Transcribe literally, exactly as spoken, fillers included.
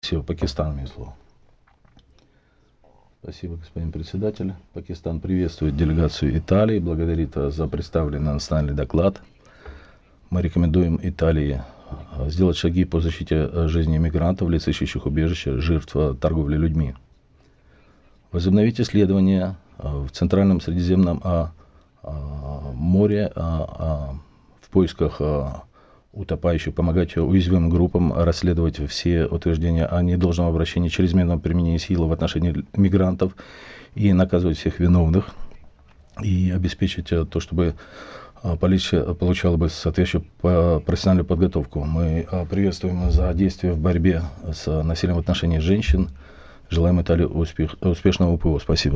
Спасибо. Пакистан имеет слово. Спасибо, господин председатель. Пакистан приветствует делегацию Италии, благодарит за представленный национальный доклад. Мы рекомендуем Италии сделать шаги по защите жизни мигрантов, лиц, ищущих убежище, жертв торговли людьми. Возобновить исследования в Центральном Средиземном море в поисках утопающих, помогать уязвимым группам расследовать все утверждения о недолжном обращении, чрезмерном применении силы в отношении мигрантов и наказывать всех виновных, и обеспечить то, чтобы полиция получала бы соответствующую профессиональную подготовку. Мы приветствуем за действия в борьбе с насилием в отношении женщин. Желаем Италии успех, успешного ПО. Спасибо.